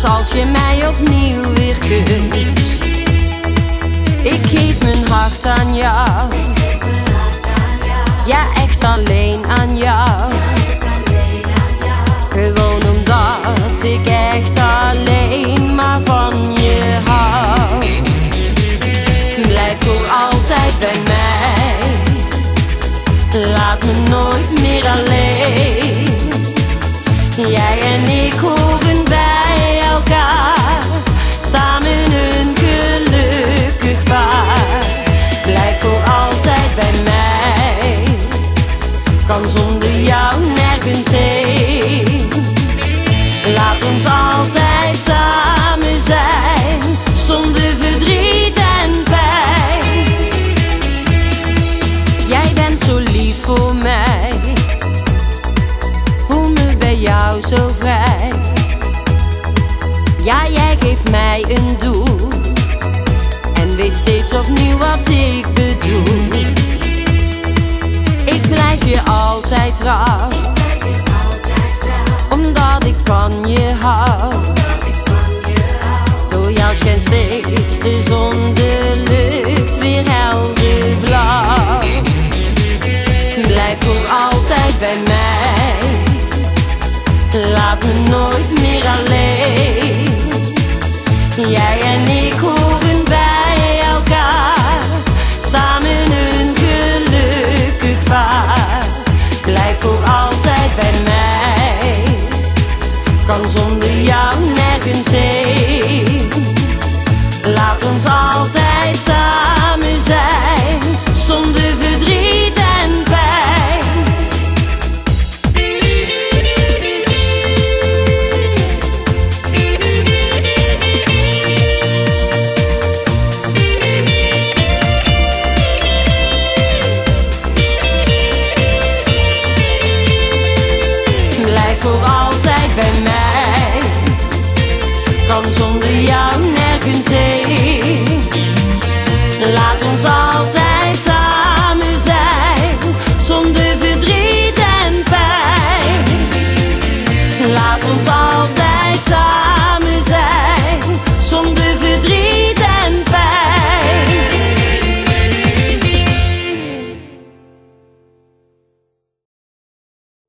als je mij opnieuw weer kust. Ik geef mijn hart aan jou, ja echt alleen aan jou. Gewoon omdat ik echt alleen maar van je hou. Blijf voor altijd bij mij, laat me nooit meer alleen. Jij en ik horen bij elkaar, samen een gelukkig paar. Blijf voor altijd bij mij, kan zonder jou nergens heen. Laat ons altijd samen zijn, zonder verdriet en pijn. Jij bent zo lief voor mij, voel me bij jou zo vrij. Ja, jij geeft mij een doel en weet steeds opnieuw wat ik bedoel. Ik blijf je altijd trouw, omdat ik van je hou. Door jou schijnt steeds de zon, de lucht weer helder blauw. Blijf voor altijd bij mij, laat me nooit meer alleen. Jij en ik horen bij elkaar, samen een gelukkig paar. Blijf voor altijd bij mij, kan zonder jou nergens heen. Laat ons altijd samen zijn, zonder verdriet en pijn. Blijf voor altijd bij mij, kan zonder jou nergens heen. Laat ons